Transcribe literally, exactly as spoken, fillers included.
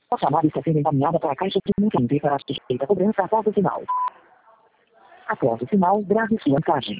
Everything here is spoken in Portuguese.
A chamada está sendo encaminhada para a caixa de mensagens para a suspeita cobrança após o sinal. Após o sinal, grave sua mensagem.